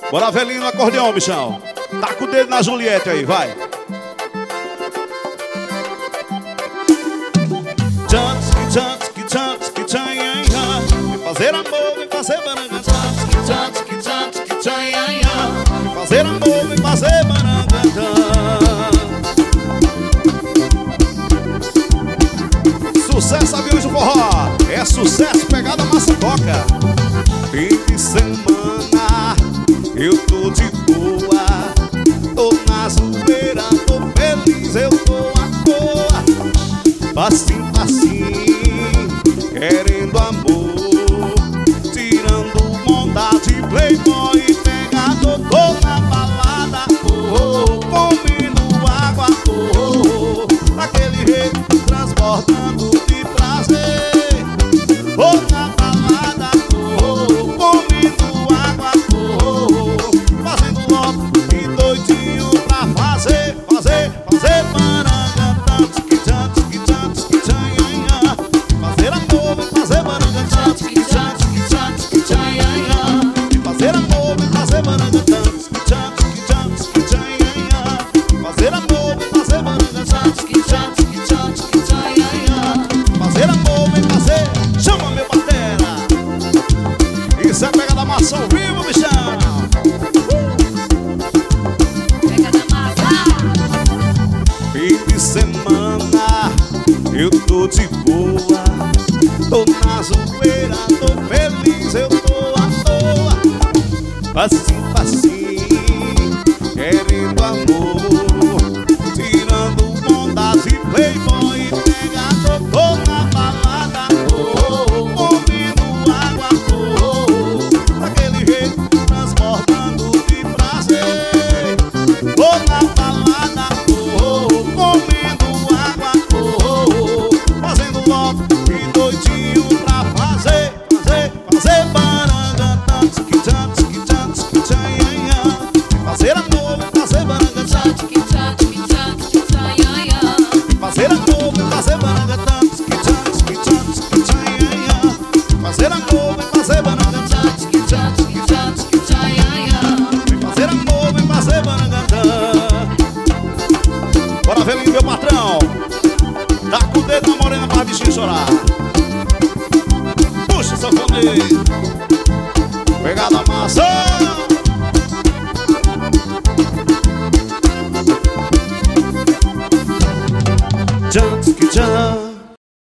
Bora, velhinho no acordeão, bichão. Tá com o dedo na Juliette aí, vai. Vem fazer amor, vem fazer barangantã. Vem fazer amor, vem fazer barangantã. Sucesso, aviões do forró. É sucesso, pegada massa toca. Fim de semana, eu tô de boa. Tô na zoeira, tô feliz, eu tô à toa. Passinho, passinho, querendo amor, tirando onda de playboy e pegador. Tô na balada, comendo água, daquele jeito, transbordando de prazer. Tô na balada, comendo água, fazendo logo e doidinho pra fazer barangantã. Fazer amor, vem fazer barangantã. Fazer amor, vem fazer barangantã. Fazer amor, vem fazer barangantã. Fazer amor, vem fazer. Chama meu batera. Isso é pega da massa ao vivo, bichão. Pega da massa. Fim de semana, eu tô de boa. Tô na zoeira, tô feliz, eu tô à toa. Passinho, passinho, querendo amor, tirando ondas e playboy e pegador. Tô na balada, comendo água, daquele jeito, transbordando de prazer. Tô na balada, comendo água, fazendo logo e doidinho pra fazer barangantã. Fazer amor, fazer barangantã. Fazer amor, fazer barangantã. Fazer amor, fazer barangantã. Fazer amor, fazer barangantã. Bora, velhinho, meu patrão. Tá com o dedo na morena pra bichinho chorar. Puxa, sanfoneiro.